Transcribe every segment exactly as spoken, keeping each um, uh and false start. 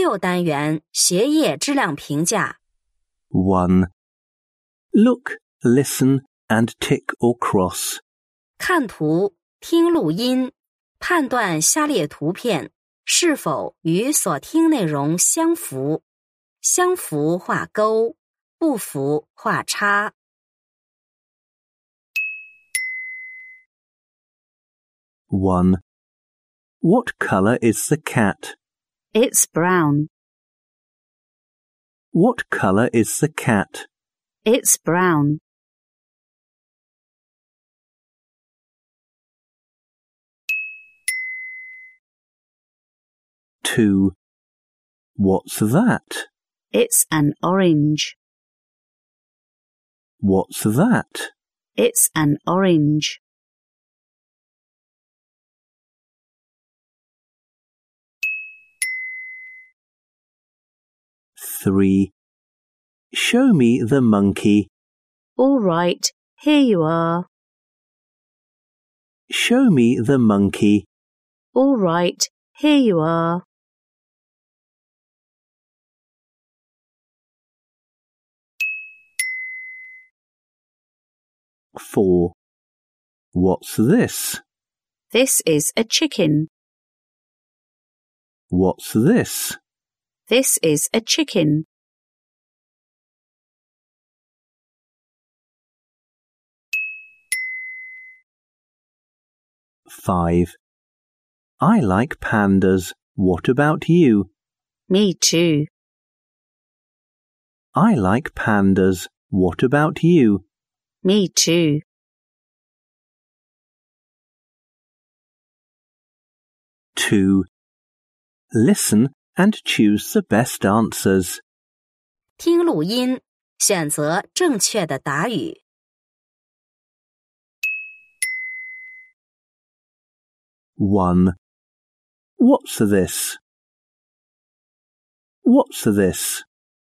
六单元学业质量评价。 one. Look, listen, and tick or cross. 看图，听录音，判断下列图片是否与所听内容相符。相符画勾，不符画叉。 one. What color is the cat? It's brown. What color is the cat? It's brown. two. What's that? It's an orange. What's that? It's an orange. three. Show me the monkey. All right, here you are. Show me the monkey. All right, here you are. four. What's this? This is a chicken. What's this? This is a chicken. five. I like pandas. What about you? Me too. I like pandas. What about you? Me too. two. Listen and choose the best answers. 听录音，选择正确的答语。 one. What's this? What's this?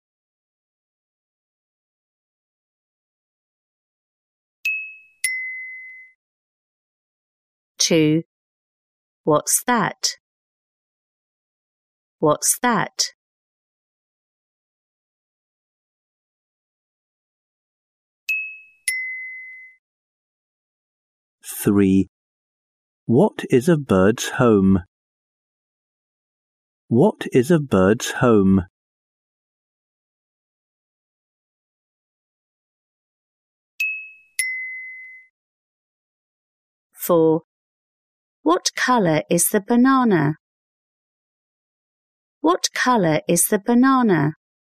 two. What's that? What's that? three. What is a bird's home? What is a bird's home? four. What color is the banana? What color is the banana?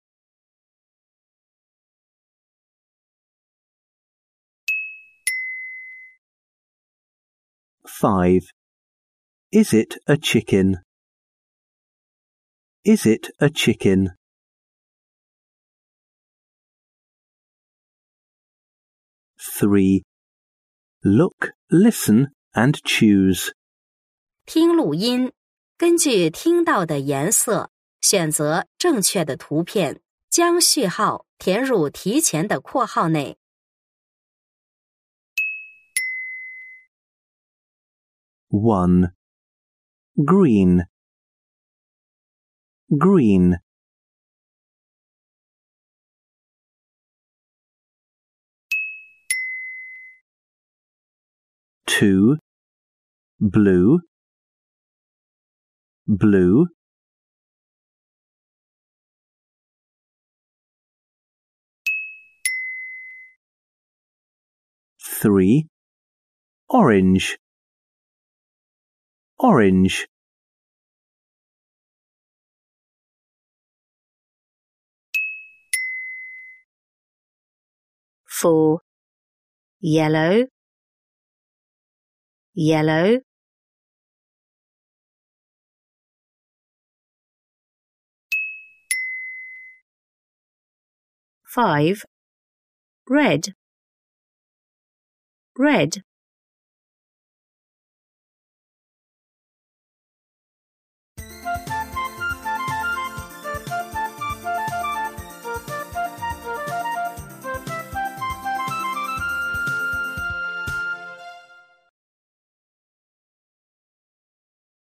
five. Is it a chicken? Is it a chicken? three. Look, listen, and choose. 听录音，根据听到的颜色，选择正确的图片，将序号填入提前的括号内。 one. Green. Green. two. Blue. Blue. three. Orange. Orange. four. Yellow. Yellow. five. Red. Red.